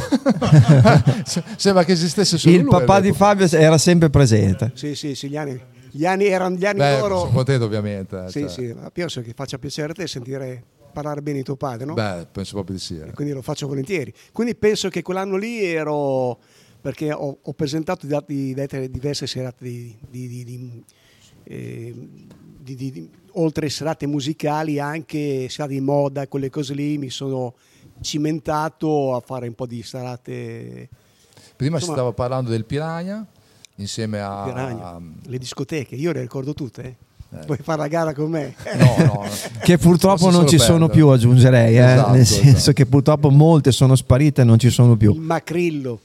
Sembra che esistesse solo Il lui papà di all'epoca. Fabio era sempre presente. Sì, sì, sì, gli anni, gli anni erano gli anni Beh, loro. sono contento ovviamente. eh, Sì, cioè. sì, ma penso che faccia piacere a te sentire parlare bene di tuo padre, no? Beh, penso proprio di sì. eh. E quindi lo faccio volentieri. Quindi penso che quell'anno lì ero, perché ho, ho presentato di, di, diverse serate di, di, di, di, eh, di, di, di oltre serate musicali, anche serate di moda, quelle cose lì, mi sono cimentato a fare un po' di serate. Prima si Insomma, stava parlando del Piranha insieme a... Piranha, le discoteche, io le ricordo tutte. Eh. Puoi fare la gara con me? No, no. Che purtroppo Forse non se ci lo sono perdono. più, aggiungerei, eh? Esatto, nel senso esatto. che purtroppo molte sono sparite e non ci sono più. Il Macrillo.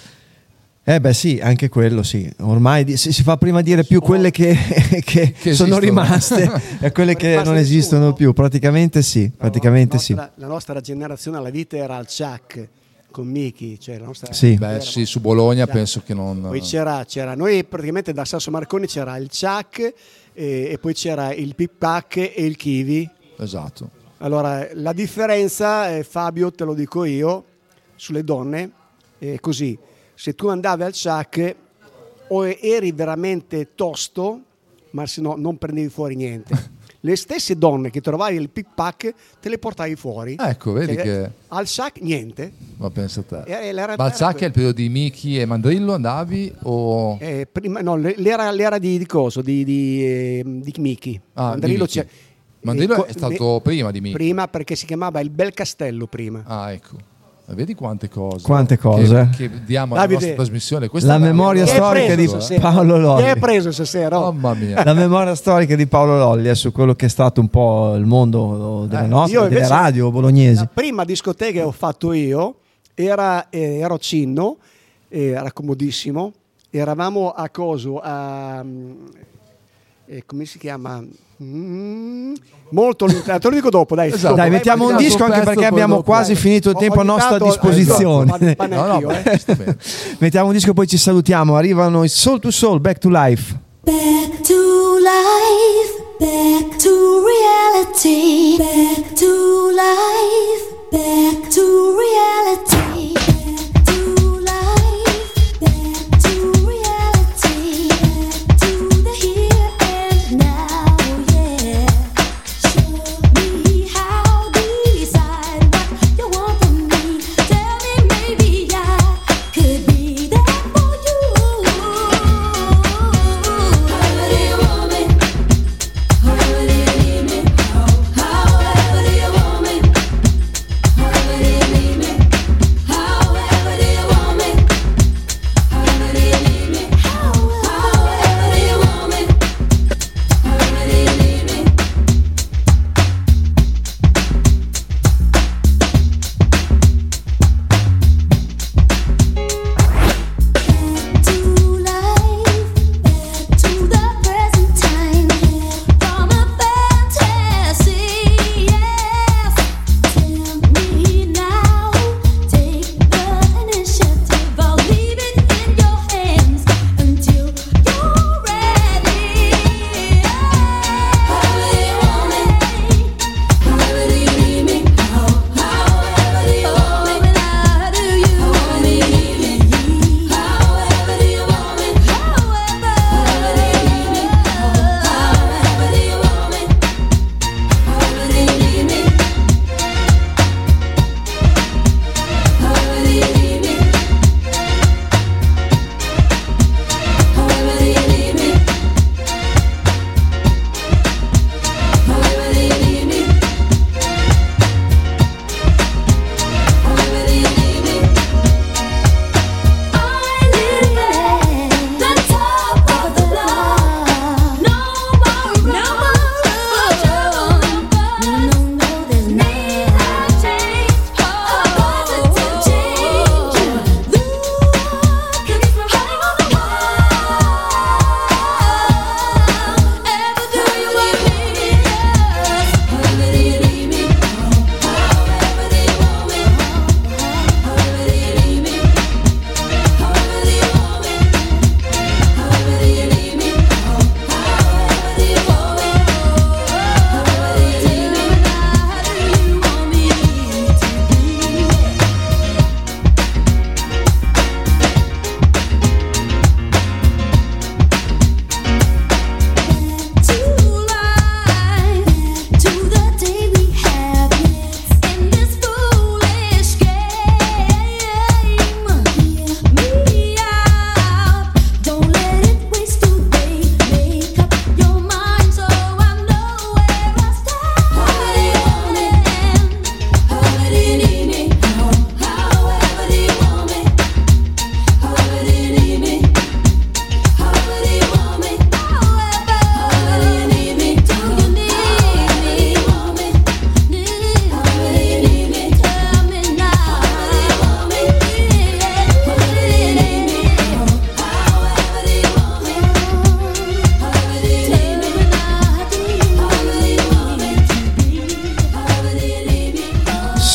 Eh beh sì, anche quello sì, ormai di- si, si fa prima dire più quelle che, che Che sono esistono. rimaste e quelle Non che rimasta non esistono nessuno. più, praticamente sì, praticamente la sì. nostra, la nostra generazione alla vita era al Chuck con Miki, cioè la nostra Sì. Beh, sì, su Bologna penso che non... Poi c'era, c'era, noi praticamente da Sasso Marconi c'era il Chuck e, e poi c'era il Pick Pack e il Kiwi. Esatto. Allora la differenza, eh, Fabio, te lo dico io, sulle donne è così: se tu andavi al Chuck o eri veramente tosto, ma se no non prendevi fuori niente. Le stesse donne che trovavi il Pick Pack te le portavi fuori. Ecco, vedi Cioè, che... al Chuck niente. Ma pensa a te. E- e l'era- Ma al era Sacchi que- è il periodo di Miki e Mandrillo andavi o... Eh, prima, no, le- l'era, l'era di, di coso, di, di, eh, di Miki. Ah, Mandrillo di Miki. c'è- Mandrillo eh, co- è stato prima di Miki. Prima perché si chiamava il Bel Castello prima. Ah, ecco. Ma vedi quante cose. Quante cose. Che, che diamo alla Davide, nostra trasmissione. Questa La è una- memoria Chi hai storica preso di stasera? Paolo Chi hai Lolli. preso stasera? Oh. Mamma mia. La memoria storica di Paolo Lolli è su quello che è stato un po' il mondo delle Eh, nostre, io delle invece- radio bolognesi. La prima discoteca che ho fatto io era eh, ero a Cinno, eh, era comodissimo. Eravamo a coso, a, eh, come si chiama? Mm, molto lontano, te lo dico dopo, dai. Esatto. dopo, Dai, vai, mettiamo un vai, disco anche pezzo, perché poi abbiamo dopo. quasi finito il Ho- tempo a ogni nostra tanto- disposizione. esatto, pane No, no, anch'io, ma eh. giustamente. Mettiamo un disco, poi ci salutiamo. Arrivano i Soul to Soul, Back to Life. Back to life, back to reality, back to life, back to reality, back to life, back to reality, back to the here and now, yeah. Show me how, decide what you want from me. Tell me maybe I could be there for you. However you want me, however you need me, however you want me, however you need me.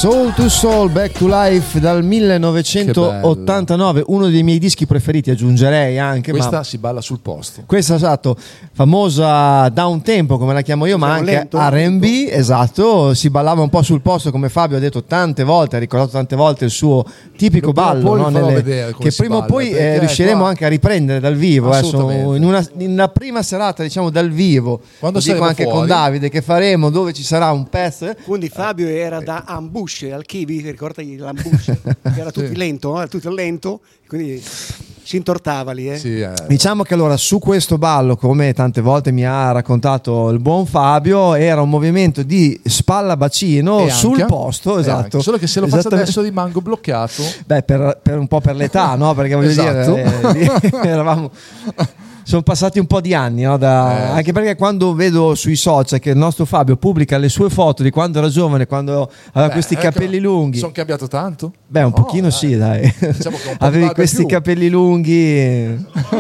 Soul to Soul, Back to Life dal millenovecentottantanove, uno dei miei dischi preferiti, aggiungerei anche. Questa ma si balla sul posto. questa, esatto, famosa down tempo come la chiamo io, ma Diciamo anche lento, R and B, esatto, si ballava un po' sul posto, come Fabio ha detto tante volte, ha ricordato tante volte il suo tipico Prima o ballo, poi no? vi farò Nelle- vedere come che si prima o balla, poi eh, perché riusciremo qua- anche a riprendere dal vivo, adesso, Assolutamente. in una, nella prima serata, diciamo, dal vivo, Quando lo dico saremo anche fuori. con Davide, che faremo, dove ci sarà un pezzo. Quindi Fabio era da ambush al Kiwi, ricordati l'ambush, era tutto lento, eh, tutto lento, quindi si intortava lì. Eh. Sì, eh. Diciamo che allora su questo ballo, come tante volte mi ha raccontato il buon Fabio, era un movimento di spalla bacino E sul anche- posto, e esatto. anche. Solo che se lo faccio Esattamente. adesso rimango bloccato. Beh, per, per un po' per l'età, no? Perché voglio Esatto. dire, eh, eravamo. Sono passati un po' di anni, no? Da- Eh. anche perché quando vedo sui social che il nostro Fabio pubblica le sue foto di quando era giovane, quando aveva Beh, questi ecco, capelli lunghi. Sono cambiato tanto? Beh, un No, pochino eh. sì, dai. Diciamo che un po' Avevi barba questi più. capelli lunghi. E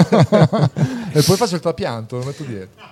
poi faccio il trapianto, lo metto dietro.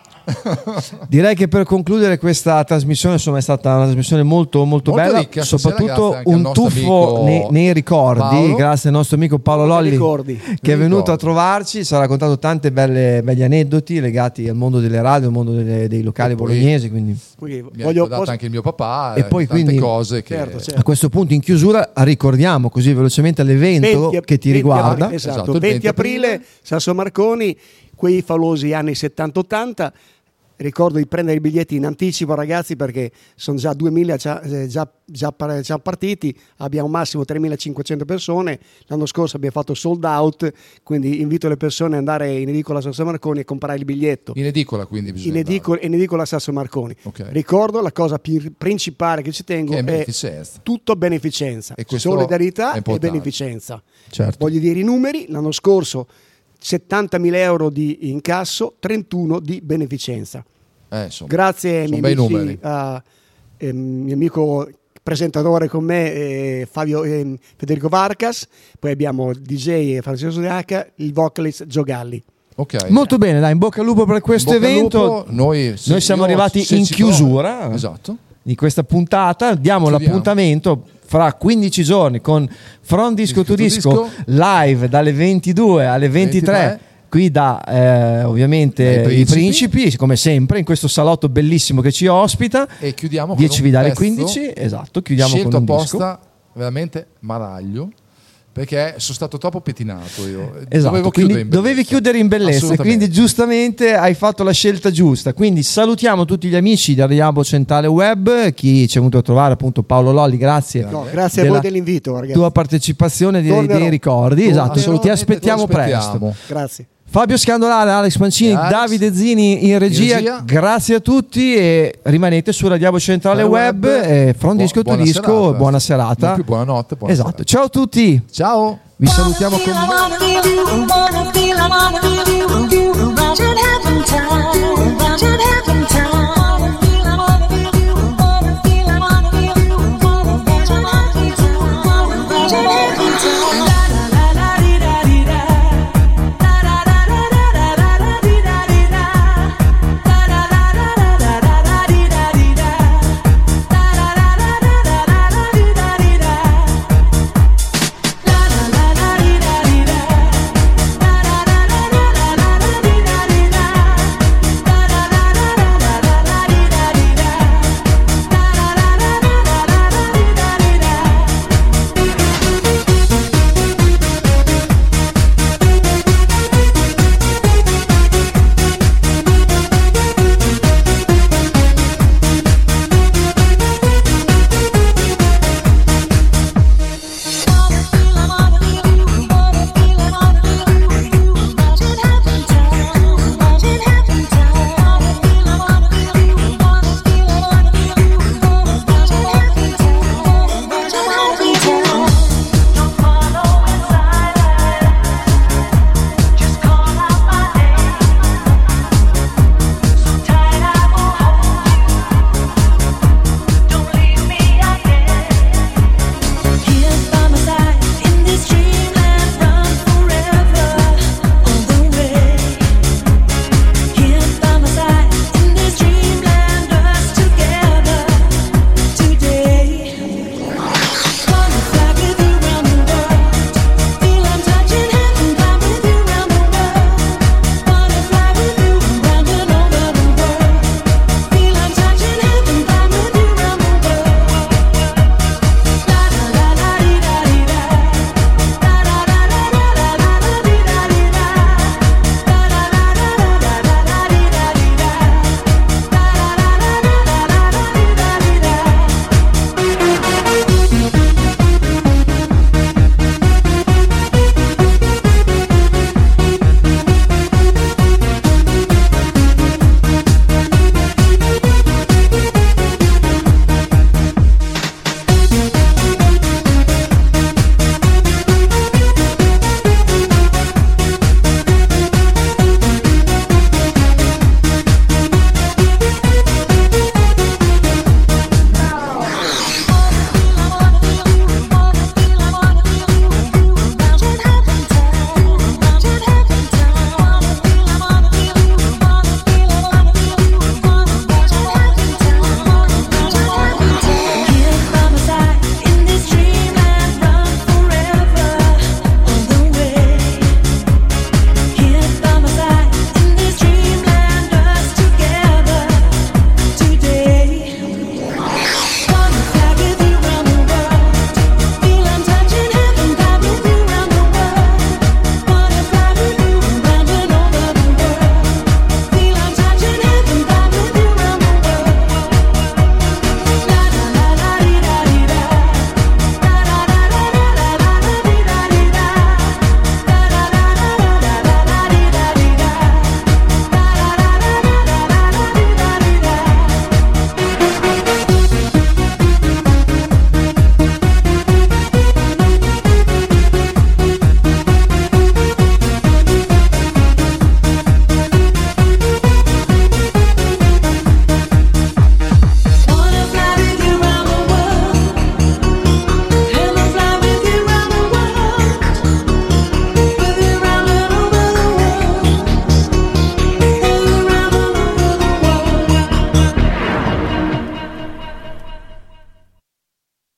Direi che per concludere questa trasmissione, insomma, è stata una trasmissione molto molto, Molto bella, ricca, stasera, soprattutto grazie anche al un nostro tuffo amico nei, nei ricordi, Paolo. grazie al nostro amico Paolo Nei Lolli ricordi. che è Nei venuto ricordi. a trovarci, ci ha raccontato tante belle, belli aneddoti legati al mondo delle radio, al mondo delle- dei locali E poi- bolognesi, quindi Quindi Mi ha voglio ricordato posso- anche il mio papà. E eh, poi tante quindi- cose che... Certo, certo. a questo punto in chiusura ricordiamo così velocemente l'evento venti che ti venti riguarda. aprile, esatto, Esatto, il venti venti aprile, aprile. Sasso Marconi, quei falosi anni settanta ottanta. Ricordo di prendere i biglietti in anticipo, ragazzi, perché sono già duemila già, eh, già, già, par- già partiti, abbiamo massimo tremilacinquecento persone. L'anno scorso abbiamo fatto sold out, quindi invito le persone ad andare in edicola Sasso Marconi e comprare il biglietto. In edicola quindi bisogna In edicola, in edicola Sasso Marconi. Ok. Ricordo la cosa più principale che ci tengo Che è è beneficenza. tutto beneficenza, E questo solidarietà è e importante. beneficenza. Certo. Voglio dire i numeri: l'anno scorso settantamila euro di incasso, trentuno di beneficenza. Eh, insomma, Grazie ai sono miei bei amici, numeri. a ehm, mio amico presentatore con me, eh, Fabio ehm, Federico Varcas, poi abbiamo D J Francesco De Haca, il vocalist Giogalli. Ok. Molto bene, dai, in bocca al lupo per questo Bocca al evento. lupo, noi, Noi siamo arrivati se in ci chiusura. trova- Esatto. Di questa puntata diamo Chiudiamo. l'appuntamento fra quindici giorni con From Disco to Disco Disco, to Disco. live dalle ventidue alle ventitré, ventitré. qui da eh, ovviamente Dai i Principi. principi, come sempre in questo salotto bellissimo che ci ospita. E chiudiamo con dieci un vidali pezzo quindici, esatto, chiudiamo scelto con un apposta, veramente maraglio, perché sono stato troppo pettinato io. Esatto, Dovevo quindi chiudere in dovevi bellezza. chiudere in bellezza, Assolutamente. quindi giustamente hai fatto la scelta giusta. Quindi salutiamo tutti gli amici da Diabo Centrale Web, chi ci è venuto a trovare, appunto Paolo Lolli, grazie. No, grazie a della voi dell'invito, ragazzi. tua partecipazione dei, Tornerò. dei ricordi, esatto, Tornerò ti e aspettiamo te lo aspettiamo. presto. Grazie. Fabio Scandolare, Alex Mancini, Alex. Davide Zini in regia, In regia. grazie a tutti e rimanete sulla Diabo Centrale Web, Web. e From Bu- Disco to buona Disco, serata. buona serata. Non più buonanotte, buona Esatto, serata. ciao a tutti, Ciao. vi salutiamo con I wanna feel, I wanna feel, I wanna feel, I wanna feel,